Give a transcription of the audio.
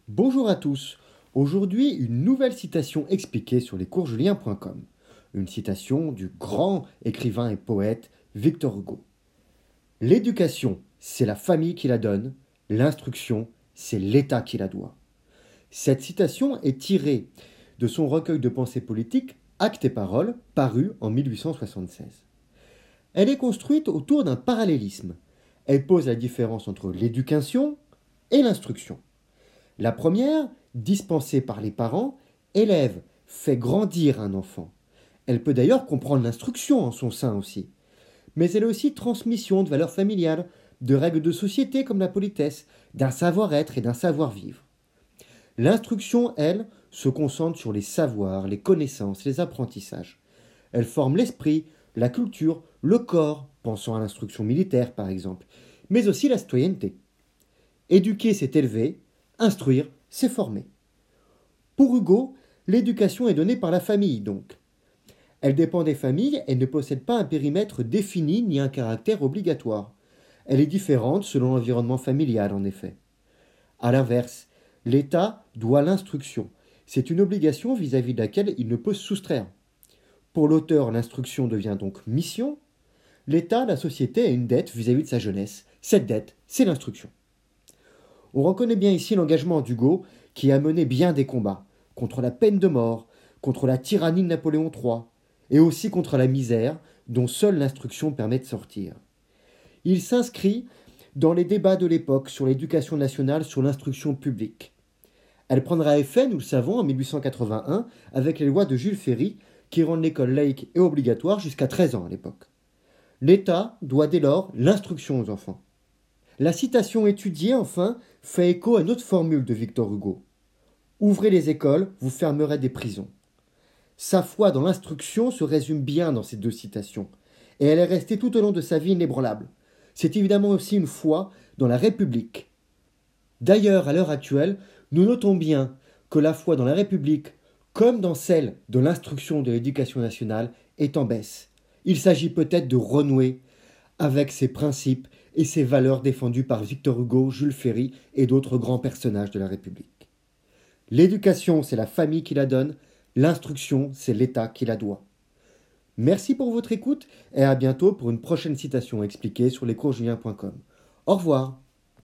Bonjour à tous. Aujourd'hui, une nouvelle citation expliquée sur lescoursjulien.com. Une citation du grand écrivain et poète Victor Hugo. L'éducation, c'est la famille qui la donne. L'instruction, c'est l'État qui la doit. Cette citation est tirée de son recueil de pensées politiques Actes et paroles, paru en 1876. Elle est construite autour d'un parallélisme. Elle pose la différence entre l'éducation et l'instruction. La première, dispensée par les parents, élève, fait grandir un enfant. Elle peut d'ailleurs comprendre l'instruction en son sein aussi. Mais elle est aussi transmission de valeurs familiales, de règles de société comme la politesse, d'un savoir-être et d'un savoir-vivre. L'instruction, elle, se concentre sur les savoirs, les connaissances, les apprentissages. Elle forme l'esprit, la culture, le corps, pensons à l'instruction militaire par exemple, mais aussi la citoyenneté. Éduquer, c'est élever, instruire, c'est former. Pour Hugo, l'éducation est donnée par la famille donc. Elle dépend des familles et ne possède pas un périmètre défini ni un caractère obligatoire. Elle est différente selon l'environnement familial en effet. A l'inverse, l'État doit l'instruction. C'est une obligation vis-à-vis de laquelle il ne peut se soustraire. Pour l'auteur, l'instruction devient donc mission. L'État, la société, a une dette vis-à-vis de sa jeunesse. Cette dette, c'est l'instruction. On reconnaît bien ici l'engagement d'Hugo qui a mené bien des combats contre la peine de mort, contre la tyrannie de Napoléon III et aussi contre la misère dont seule l'instruction permet de sortir. Il s'inscrit dans les débats de l'époque sur l'éducation nationale, sur l'instruction publique. Elle prendra effet, nous le savons, en 1881 avec les lois de Jules Ferry qui rendent l'école laïque et obligatoire jusqu'à 13 ans à l'époque. L'État doit dès lors l'instruction aux enfants. La citation étudiée, enfin, fait écho à une autre formule de Victor Hugo. Ouvrez les écoles, vous fermerez des prisons. Sa foi dans l'instruction se résume bien dans ces deux citations, et elle est restée tout au long de sa vie inébranlable. C'est évidemment aussi une foi dans la République. D'ailleurs, à l'heure actuelle, nous notons bien que la foi dans la République, comme dans celle de l'instruction de l'éducation nationale, est en baisse. Il s'agit peut-être de renouer avec ces principes et ces valeurs défendues par Victor Hugo, Jules Ferry et d'autres grands personnages de la République. L'éducation, c'est la famille qui la donne, l'instruction, c'est l'État qui la doit. Merci pour votre écoute et à bientôt pour une prochaine citation expliquée sur lescoursjulien.com. Au revoir.